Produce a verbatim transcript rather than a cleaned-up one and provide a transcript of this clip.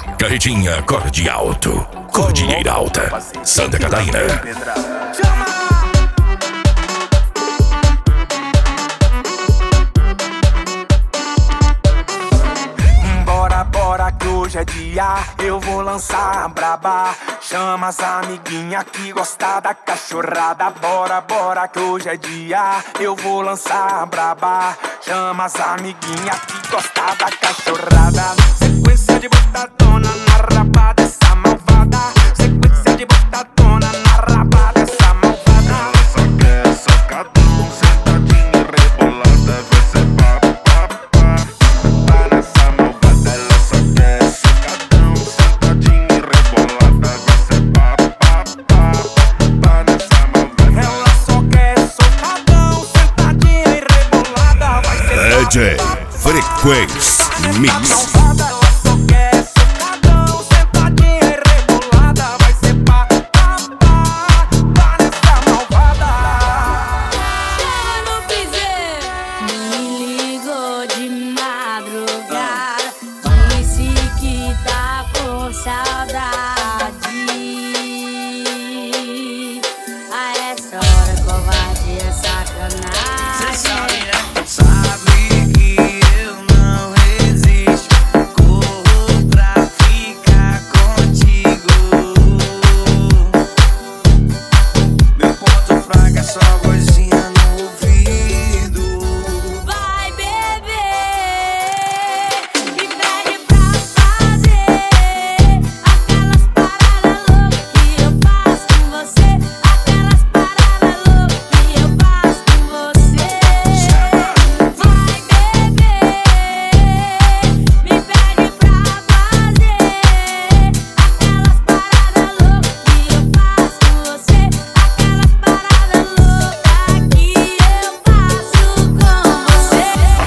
Carretinha Corde Alto, Cordilheira Alta, Santa Catarina. Bora, bora que hoje é dia, eu vou lançar a braba. Chama as amiguinhas que gostam da cachorrada. Bora, bora que hoje é dia, eu vou lançar a braba. Chama as amiguinhas que gostam da cachorrada. Sequência de botadona na raba dessa malvada. Sequência de botadona na raba dessa malvada. Ela só quer socadão, sentadinha e rebolada. Vai ser pá, pá, pá. Pá nessa malvada. Ela só quer socadão, sentadinha e rebolada. Vai ser pá, pá, pá. Pá nessa malvada. Ela só quer socadão, sentadinha e rebolada. Vai ser D J Frequência Mix. malvada.